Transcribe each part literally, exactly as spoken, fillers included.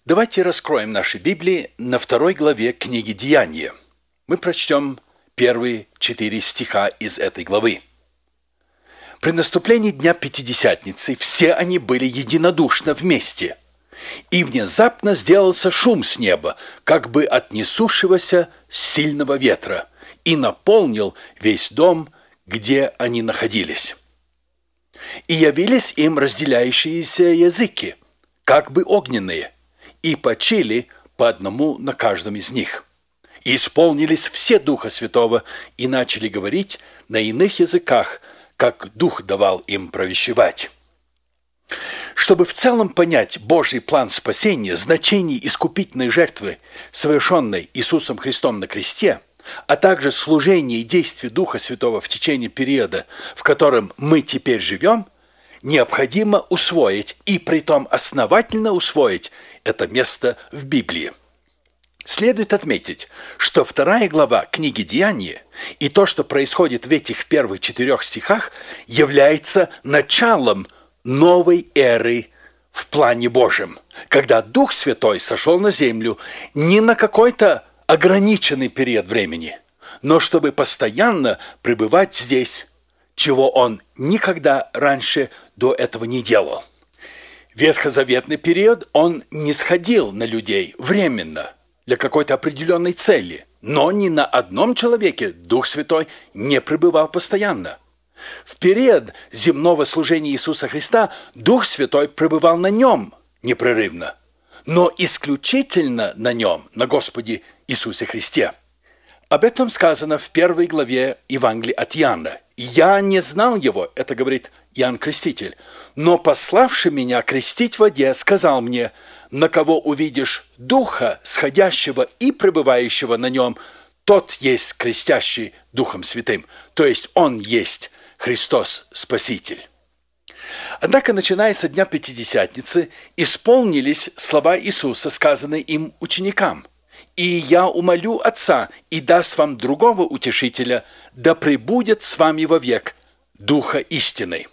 Давайте раскроем наши Библии на второй главе книги «Деяния». Мы прочтем первые четыре стиха из этой главы. «При наступлении Дня Пятидесятницы все они были единодушно вместе, и внезапно сделался шум с неба, как бы от несущегося сильного ветра, и наполнил весь дом, где они находились. И явились им разделяющиеся языки, как бы огненные, и почили по одному на каждом из них. И исполнились все Духа Святого, и начали говорить на иных языках, как Дух давал им провещевать». Чтобы в целом понять Божий план спасения, значение искупительной жертвы, совершенной Иисусом Христом на кресте, а также служение и действие Духа Святого в течение периода, в котором мы теперь живем, необходимо усвоить, и притом основательно усвоить, это место в Библии. Следует отметить, что вторая глава книги «Деяния» и то, что происходит в этих первых четырех стихах, является началом новой эры в плане Божьем, когда Дух Святой сошел на землю не на какой-то ограниченный период времени, но чтобы постоянно пребывать здесь, чего Он никогда раньше до этого не делал. Ветхозаветный период Он не сходил на людей временно, для какой-то определенной цели, но ни на одном человеке Дух Святой не пребывал постоянно. В период земного служения Иисуса Христа Дух Святой пребывал на Нем непрерывно, но исключительно на Нем, на Господе Иисусе Христе. Об этом сказано в первой главе Евангелия от Иоанна. «Я не знал Его», это говорит Иоанн Креститель, «но пославший меня крестить в воде сказал мне: на кого увидишь Духа, сходящего и пребывающего на Нем, тот есть крестящий Духом Святым», то есть Он есть Христос Спаситель. Однако, начиная со дня Пятидесятницы, исполнились слова Иисуса, сказанные им ученикам: «И я умолю Отца, и даст вам другого утешителя, да пребудет с вами вовек, Духа истины».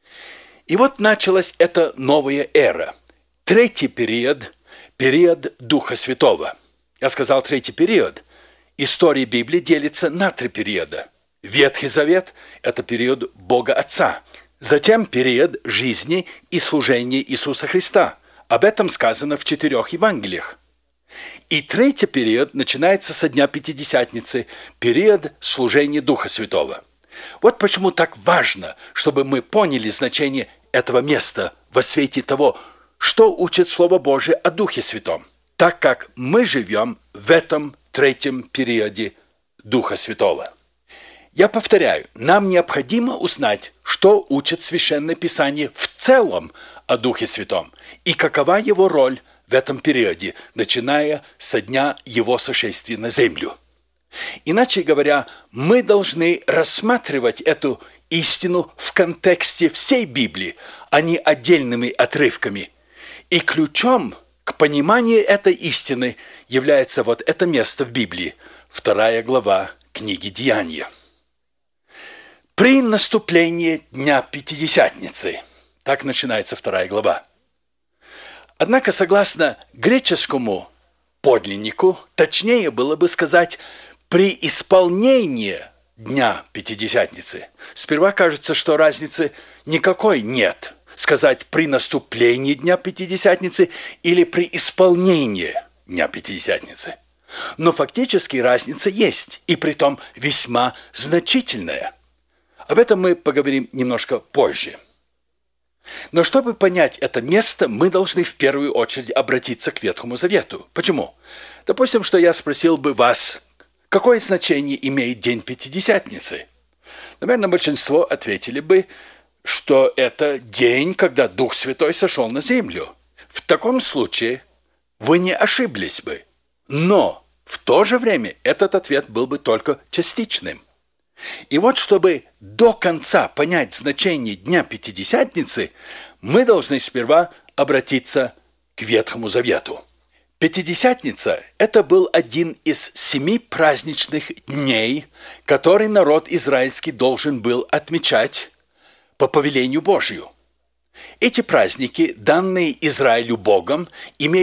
И вот началась эта новая эра. Третий период, период Духа Святого. Я сказал третий период. История Библии делится на три периода. Ветхий Завет – это период Бога Отца. Затем период жизни и служения Иисуса Христа. Об этом сказано в четырех Евангелиях. И третий период начинается со дня Пятидесятницы, период служения Духа Святого. Вот почему так важно, чтобы мы поняли значение этого места во свете того, что учит Слово Божие о Духе Святом, так как мы живем в этом третьем периоде Духа Святого. Я повторяю, нам необходимо узнать, что учит Священное Писание в целом о Духе Святом и какова его роль в этом периоде, начиная со дня Его сошествия на землю. Иначе говоря, мы должны рассматривать эту истину в контексте всей Библии, а не отдельными отрывками. И ключом к пониманию этой истины является вот это место в Библии, вторая глава книги «Деяния». При наступлении Дня Пятидесятницы, так начинается вторая глава. Однако, согласно греческому подлиннику, точнее было бы сказать «при исполнении Дня Пятидесятницы». Сперва кажется, что разницы никакой нет. Сказать «при наступлении Дня Пятидесятницы» или «при исполнении Дня Пятидесятницы». Но фактически разница есть, и притом весьма значительная. Об этом мы поговорим немножко позже. Но чтобы понять это место, мы должны в первую очередь обратиться к Ветхому Завету. Почему? Допустим, что я спросил бы вас, какое значение имеет День Пятидесятницы? Наверное, большинство ответили бы, что это день, когда Дух Святой сошел на землю. В таком случае вы не ошиблись бы. Но в то же время этот ответ был бы только частичным. И вот, чтобы до конца понять значение Дня Пятидесятницы, мы должны сперва обратиться к Ветхому Завету. Пятидесятница – это был один из семи праздничных дней, который народ израильский должен был отмечать по повелению Божию. Эти праздники, данные Израилю Богом, имели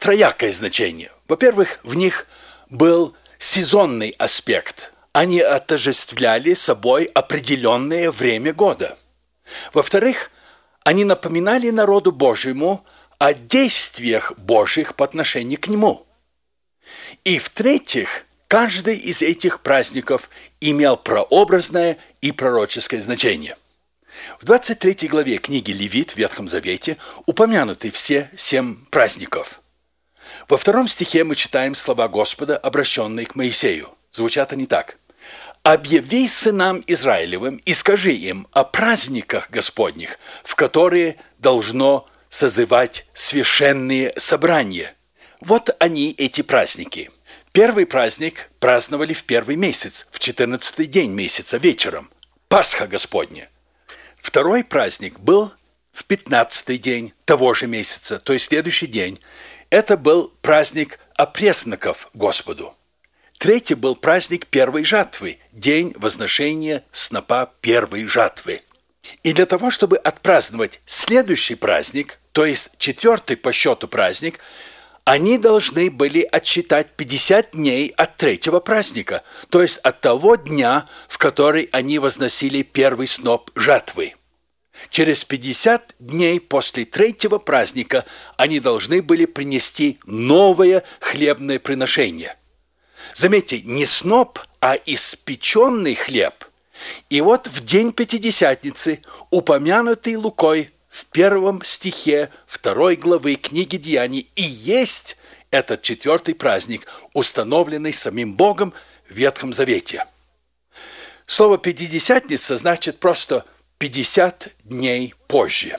троякое значение. Во-первых, в них был сезонный аспект. Они отождествляли собой определенное время года. Во-вторых, они напоминали народу Божьему о действиях Божьих по отношению к нему. И в-третьих, каждый из этих праздников имел прообразное и пророческое значение. В двадцать третьей главе книги Левит в Ветхом Завете упомянуты все семь праздников. Во втором стихе мы читаем слова Господа, обращенные к Моисею. Звучат они так. «Объяви сынам Израилевым и скажи им о праздниках Господних, в которые должно созывать священные собрания». Вот они, эти праздники. Первый праздник праздновали в первый месяц, в четырнадцатый день месяца вечером. Пасха Господня. Второй праздник был в пятнадцатый день того же месяца, то есть следующий день. Это был праздник опресноков Господу. Третий был праздник первой жатвы, день возношения снопа первой жатвы. И для того, чтобы отпраздновать следующий праздник, то есть четвертый по счету праздник, они должны были отсчитать пятьдесят дней от третьего праздника, то есть от того дня, в который они возносили первый сноп жатвы. Через пятьдесят дней после третьего праздника они должны были принести новое хлебное приношение. Заметьте, не сноп, а испеченный хлеб. И вот в день Пятидесятницы, упомянутый Лукой в первом стихе второй главы книги Деяний, и есть этот четвертый праздник, установленный самим Богом в Ветхом Завете. Слово «Пятидесятница» значит просто пятьдесят дней позже.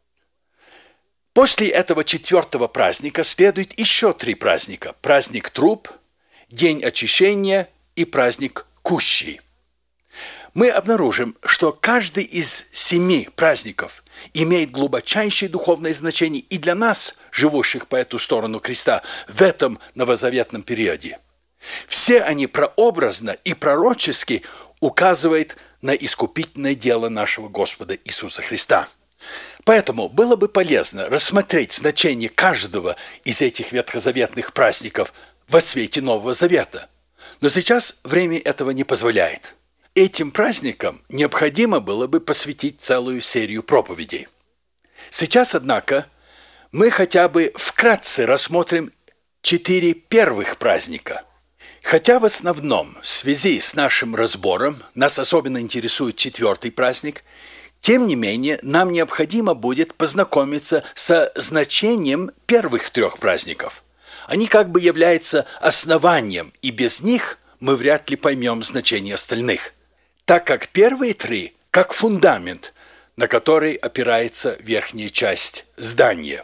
После этого четвертого праздника следует еще три праздника. Праздник труб, День очищения и праздник Кущи. Мы обнаружим, что каждый из семи праздников имеет глубочайшее духовное значение и для нас, живущих по эту сторону креста, в этом новозаветном периоде. Все они прообразно и пророчески указывают на искупительное дело нашего Господа Иисуса Христа. Поэтому было бы полезно рассмотреть значение каждого из этих ветхозаветных праздников во свете Нового Завета. Но сейчас время этого не позволяет. Этим праздникам необходимо было бы посвятить целую серию проповедей. Сейчас, однако, мы хотя бы вкратце рассмотрим четыре первых праздника. Хотя в основном в связи с нашим разбором нас особенно интересует четвертый праздник, тем не менее нам необходимо будет познакомиться со значением первых трех праздников. Они как бы являются основанием, и без них мы вряд ли поймем значение остальных, так как первые три как фундамент, на который опирается верхняя часть здания.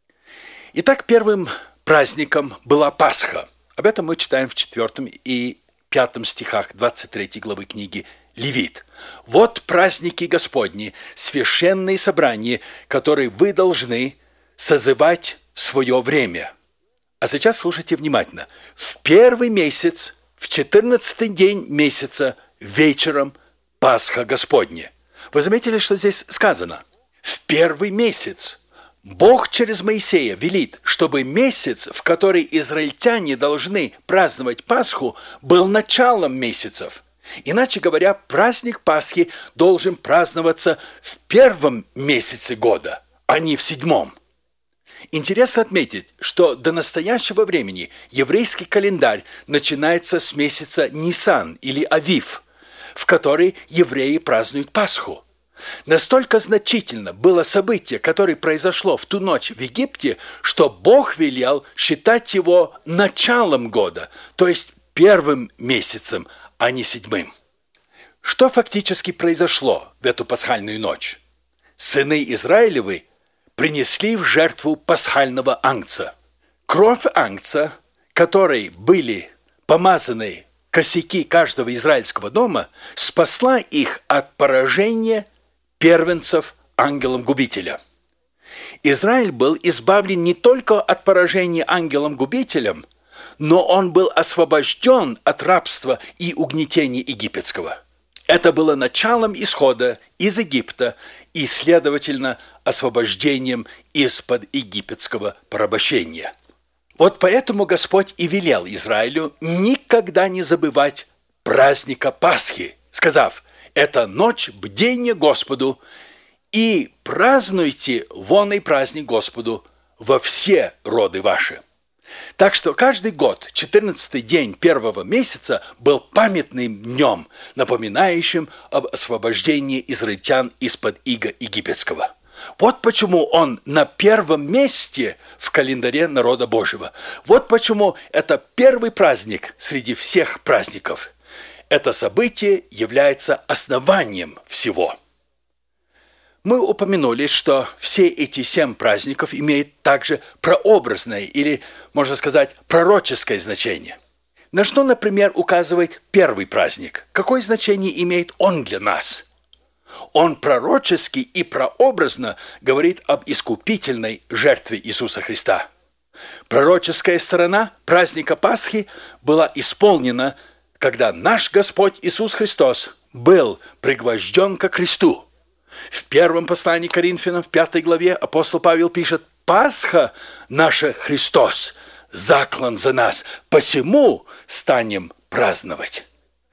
Итак, первым праздником была Пасха. Об этом мы читаем в четвертом и пятом стихах двадцать третьей главы книги Левит. «Вот праздники Господни, священные собрания, которые вы должны созывать в свое время». А сейчас слушайте внимательно. В первый месяц, в четырнадцатый день месяца, вечером Пасха Господня. Вы заметили, что здесь сказано? В первый месяц. Бог через Моисея велит, чтобы месяц, в который израильтяне должны праздновать Пасху, был началом месяцев. Иначе говоря, праздник Пасхи должен праздноваться в первом месяце года, а не в седьмом. Интересно отметить, что до настоящего времени еврейский календарь начинается с месяца Нисан или Авив, в который евреи празднуют Пасху. Настолько значительно было событие, которое произошло в ту ночь в Египте, что Бог велел считать его началом года, то есть первым месяцем, а не седьмым. Что фактически произошло в эту пасхальную ночь? Сыны Израилевы принесли в жертву пасхального агнца. Кровь агнца, которой были помазаны косяки каждого израильского дома, спасла их от поражения первенцев ангелом-губителя. Израиль был избавлен не только от поражения ангелом-губителем, но он был освобожден от рабства и угнетения египетского. Это было началом исхода из Египта и, следовательно, освобождением из-под египетского порабощения. Вот поэтому Господь и велел Израилю никогда не забывать праздника Пасхи, сказав: «Это ночь бдения Господу, и празднуйте вонный праздник Господу во все роды ваши». Так что каждый год четырнадцатый день первого месяца был памятным днем, напоминающим об освобождении израильтян из-под ига египетского. Вот почему он на первом месте в календаре народа Божьего. Вот почему это первый праздник среди всех праздников. Это событие является основанием всего. Мы упомянули, что все эти семь праздников имеют также прообразное или, можно сказать, пророческое значение. На что, например, указывает первый праздник? Какое значение имеет он для нас? Он пророчески и прообразно говорит об искупительной жертве Иисуса Христа. Пророческая сторона праздника Пасхи была исполнена, когда наш Господь Иисус Христос был пригвожден ко кресту. В первом послании к Коринфянам, в пятой главе, апостол Павел пишет: «Пасха наша Христос, заклан за нас, посему станем праздновать».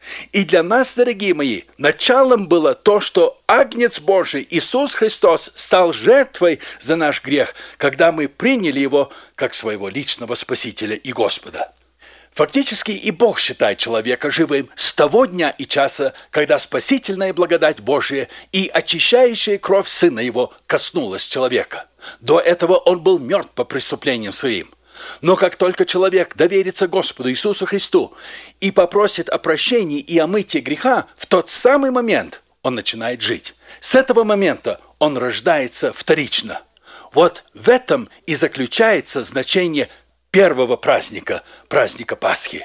И для нас, дорогие мои, началом было то, что Агнец Божий Иисус Христос стал жертвой за наш грех, когда мы приняли Его как своего личного Спасителя и Господа. Фактически и Бог считает человека живым с того дня и часа, когда спасительная благодать Божия и очищающая кровь Сына Его коснулась человека. До этого он был мертв по преступлениям своим. Но как только человек доверится Господу Иисусу Христу и попросит о прощении и о мытии греха, в тот самый момент он начинает жить. С этого момента он рождается вторично. Вот в этом и заключается значение первого праздника, праздника Пасхи.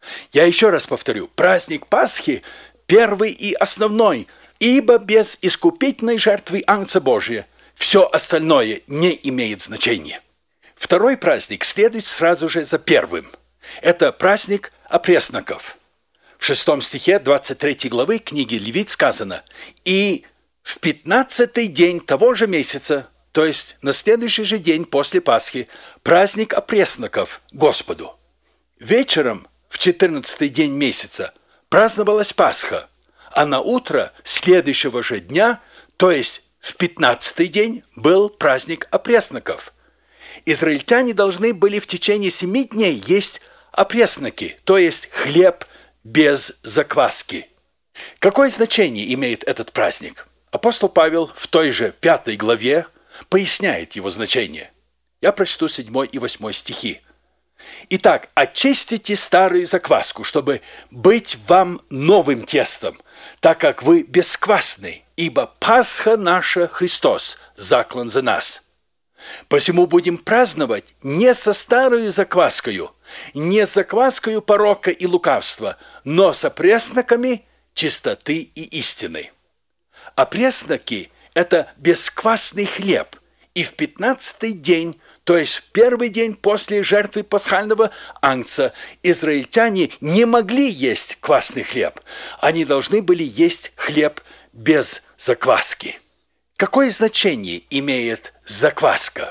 Я еще раз повторю, праздник Пасхи первый и основной, ибо без искупительной жертвы Агнца Божия все остальное не имеет значения. Второй праздник следует сразу же за первым. Это праздник опресноков. В шестом стихе двадцать третьей главы книги Левит сказано: «И в пятнадцатый день того же месяца, то есть на следующий же день после Пасхи, праздник опресноков Господу». Вечером в четырнадцатый день месяца праздновалась Пасха, а на утро следующего же дня, то есть в пятнадцатый день, был праздник опресноков. Израильтяне должны были в течение семи дней есть опресноки, то есть хлеб без закваски. Какое значение имеет этот праздник? Апостол Павел в той же пятой главе поясняет его значение. Я прочту седьмой и восьмой стихи. «Итак, очистите старую закваску, чтобы быть вам новым тестом, так как вы бесквасны, ибо Пасха наша Христос, заклан за нас. Посему будем праздновать не со старою закваскою, не с закваскою порока и лукавства, но с опресноками чистоты и истины». Опресноки – это бесквасный хлеб, и в пятнадцатый день, то есть в первый день после жертвы пасхального агнца, израильтяне не могли есть квасный хлеб. Они должны были есть хлеб без закваски. Какое значение имеет закваска?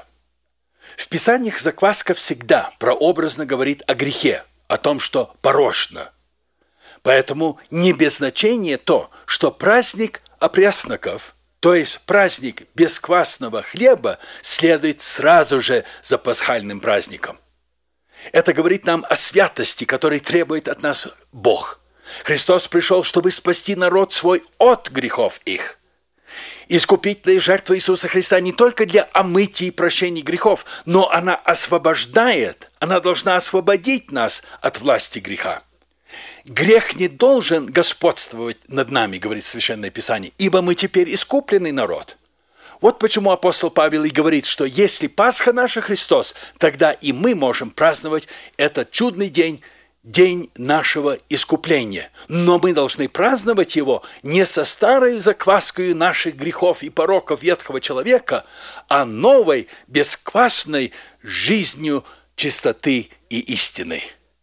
В Писаниях закваска всегда прообразно говорит о грехе, о том, что порочно. Поэтому не без значения то, что праздник опресноков, то есть праздник бесквасного хлеба, следует сразу же за пасхальным праздником. Это говорит нам о святости, которой требует от нас Бог. Христос пришел, чтобы спасти народ свой от грехов их. Искупительная жертва Иисуса Христа не только для омытия и прощения грехов, но она освобождает, она должна освободить нас от власти греха. Грех не должен господствовать над нами, говорит Священное Писание, ибо мы теперь искупленный народ. Вот почему апостол Павел и говорит, что если Пасха наша Христос, тогда и мы можем праздновать этот чудный день, день нашего искупления. Но мы должны праздновать его не со старой закваской наших грехов и пороков ветхого человека, а новой, бесквасной жизнью чистоты и истины.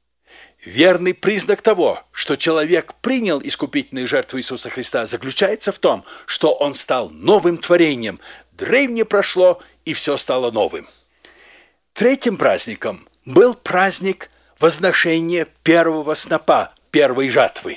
Верный признак того, что человек принял искупительную жертву Иисуса Христа, заключается в том, что он стал новым творением. Древнее прошло, и все стало новым. Третьим праздником был праздник возношения первого снопа, первой жатвы.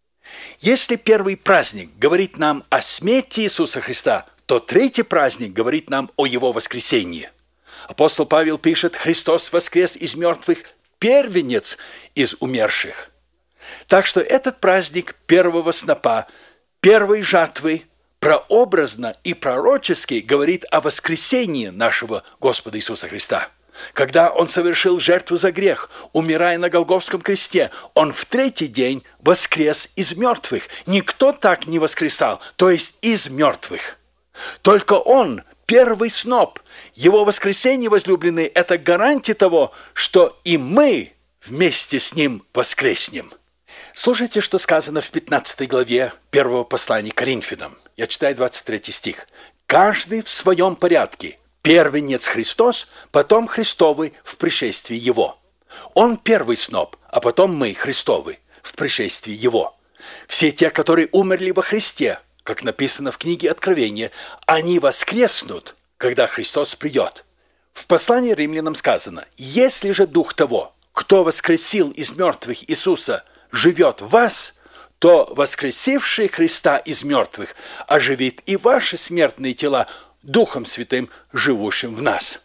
Если первый праздник говорит нам о смерти Иисуса Христа, то третий праздник говорит нам о Его воскресении. Апостол Павел пишет: «Христос воскрес из мертвых, первенец из умерших». Так что этот праздник первого снопа, первой жатвы, прообразно и пророчески говорит о воскресении нашего Господа Иисуса Христа. Когда Он совершил жертву за грех, умирая на Голгофском кресте, Он в третий день воскрес из мертвых. Никто так не воскресал, то есть из мертвых. Только Он, первый сноп, Его воскресение, возлюбленные, это гарантия того, что и мы вместе с Ним воскреснем. Слушайте, что сказано в пятнадцатой главе первого послания к Коринфянам. Я читаю двадцать третий стих. «Каждый в своем порядке. Первенец Христос, потом Христовы в пришествии Его. Он первый сноп, а потом мы, Христовы, в пришествии Его. Все те, которые умерли во Христе, как написано в книге Откровения, они воскреснут, когда Христос придет». В послании римлянам сказано: «Если же Дух того, кто воскресил из мертвых Иисуса, живет в вас, то воскресивший Христа из мертвых оживит и ваши смертные тела Духом Святым, живущим в нас».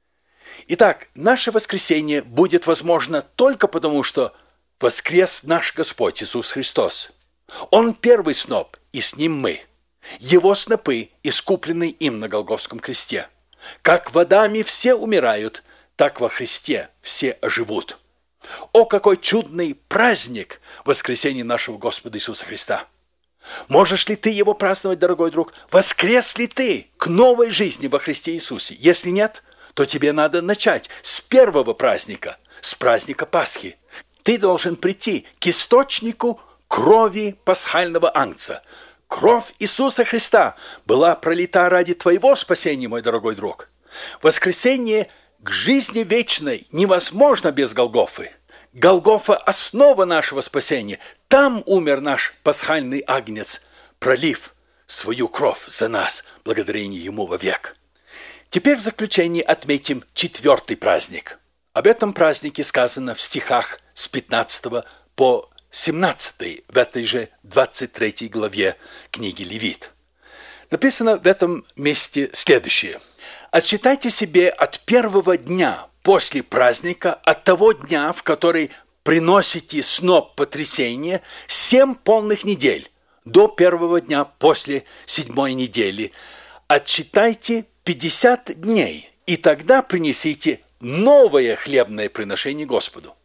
Итак, наше воскресение будет возможно только потому, что воскрес наш Господь Иисус Христос. Он первый сноп, и с Ним мы. Его снопы, искупленные им на Голгофском кресте. Как в Адаме все умирают, так во Христе все оживут. О, какой чудный праздник воскресения нашего Господа Иисуса Христа! Можешь ли ты его праздновать, дорогой друг? Воскрес ли ты к новой жизни во Христе Иисусе? Если нет, то тебе надо начать с первого праздника, с праздника Пасхи. Ты должен прийти к источнику крови пасхального агнца. Кровь Иисуса Христа была пролита ради твоего спасения, мой дорогой друг. Воскресение к жизни вечной невозможно без Голгофы. Голгофа – основа нашего спасения. Там умер наш пасхальный агнец, пролив свою кровь за нас, благодарение Ему вовек. Теперь в заключение отметим четвертый праздник. Об этом празднике сказано в стихах с пятнадцатого по семнадцатый в этой же двадцать третьей главе книги Левит. Написано в этом месте следующее. «Отсчитайте себе от первого дня после праздника, от того дня, в который приносите сноп потрясения, семь полных недель, до первого дня после седьмой недели. Отсчитайте пятьдесят дней, и тогда принесите новое хлебное приношение Господу».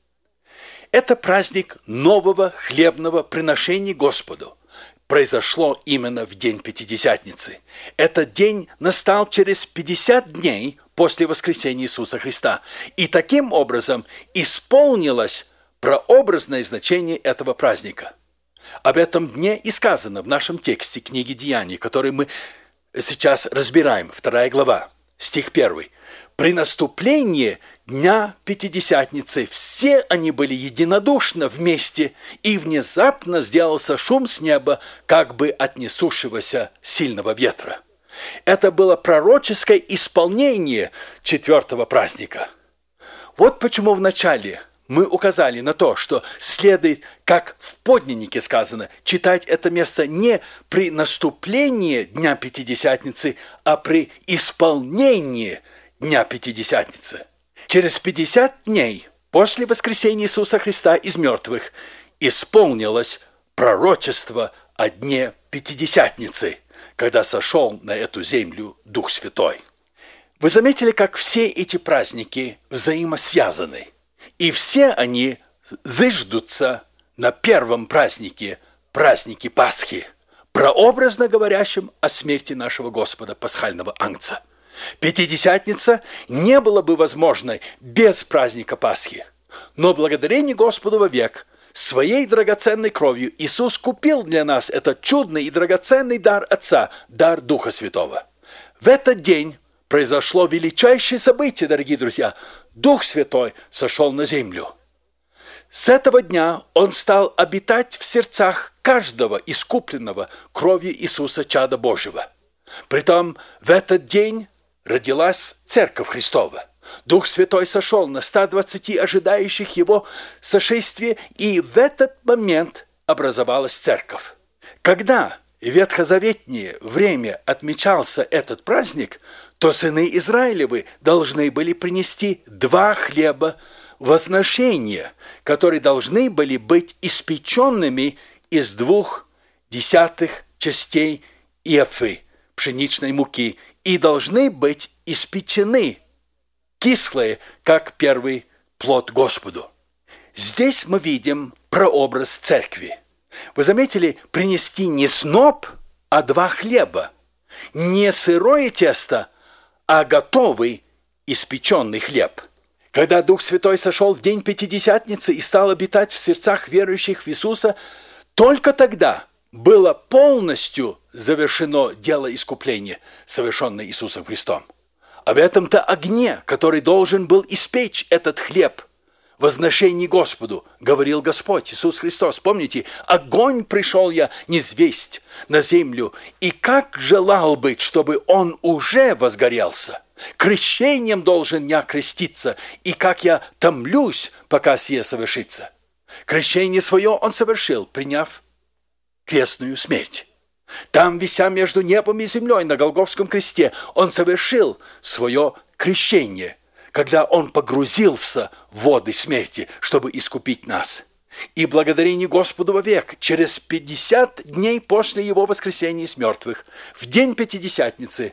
Это праздник нового хлебного приношения Господу. Произошло именно в день Пятидесятницы. Этот день настал через пятьдесят дней после воскресения Иисуса Христа. И таким образом исполнилось прообразное значение этого праздника. Об этом дне и сказано в нашем тексте книги Деяний, который мы сейчас разбираем, вторая глава, стих первый. «При наступлении дня Пятидесятницы все они были единодушно вместе, и внезапно сделался шум с неба, как бы от несущегося сильного ветра». Это было пророческое исполнение четвертого праздника. Вот почему вначале мы указали на то, что следует, как в подлиннике сказано, читать это место не при наступлении Дня Пятидесятницы, а при исполнении Дня Пятидесятницы. Через пятьдесят дней после воскресения Иисуса Христа из мертвых исполнилось пророчество о Дне Пятидесятницы, когда сошел на эту землю Дух Святой. Вы заметили, как все эти праздники взаимосвязаны, и все они зыждутся на первом празднике, празднике Пасхи, прообразно говорящем о смерти нашего Господа, пасхального агнца. Пятидесятница не была бы возможной без праздника Пасхи, но благодарение Господу вовек своей драгоценной кровью Иисус купил для нас этот чудный и драгоценный дар Отца, дар Духа Святого. В этот день произошло величайшее событие, дорогие друзья. Дух Святой сошел на землю. С этого дня Он стал обитать в сердцах каждого искупленного кровью Иисуса чада Божьего. Притом в этот день родилась Церковь Христова. Дух Святой сошел на ста двадцати ожидающих Его сошествия, и в этот момент образовалась церковь. Когда в ветхозаветнее время отмечался этот праздник, то сыны Израилевы должны были принести два хлеба возношения, которые должны были быть испеченными из двух десятых частей ефы пшеничной муки и должны быть испечены кислые, как первый плод Господу. Здесь мы видим прообраз церкви. Вы заметили, принести не сноп, а два хлеба. Не сырое тесто, а готовый испеченный хлеб. Когда Дух Святой сошел в день Пятидесятницы и стал обитать в сердцах верующих в Иисуса, только тогда было полностью завершено дело искупления, совершенное Иисусом Христом. Об этом-то огне, который должен был испечь этот хлеб, возношение Господу, говорил Господь Иисус Христос. Помните, огонь пришел я низвесть на землю, и как желал быть, чтобы он уже возгорелся. Крещением должен я креститься, и как я томлюсь, пока сие совершится. Крещение свое он совершил, приняв крестную смерть. Там, вися между небом и землей на Голгофском кресте, он совершил свое крещение, когда он погрузился в воды смерти, чтобы искупить нас. И благодарение Господу вовек, через пятьдесят дней после его воскресения из мертвых, в день Пятидесятницы,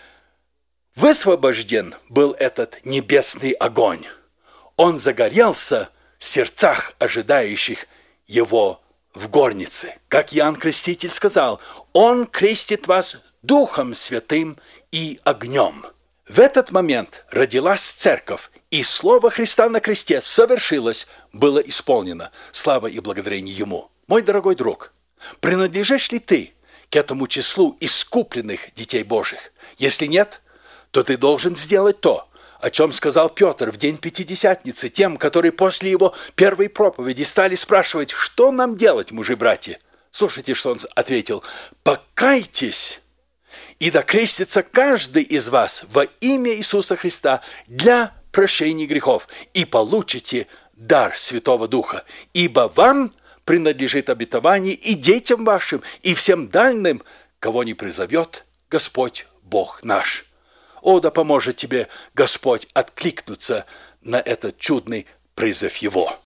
высвобожден был этот небесный огонь. Он загорелся в сердцах ожидающих его в горнице. Как Иоанн Креститель сказал, он крестит вас Духом Святым и огнем. В этот момент родилась церковь, и слово Христа на кресте совершилось, было исполнено. Слава и благодарение Ему. Мой дорогой друг, принадлежишь ли ты к этому числу искупленных детей Божьих? Если нет, то ты должен сделать то, о чем сказал Петр в день Пятидесятницы тем, которые после его первой проповеди стали спрашивать, что нам делать, мужи-братья. Слушайте, что он ответил. «Покайтесь, и да крестится каждый из вас во имя Иисуса Христа для прощения грехов, и получите дар Святого Духа, ибо вам принадлежит обетование и детям вашим, и всем дальним, кого не призовет Господь Бог наш». О, да поможет тебе Господь откликнуться на этот чудный призыв Его.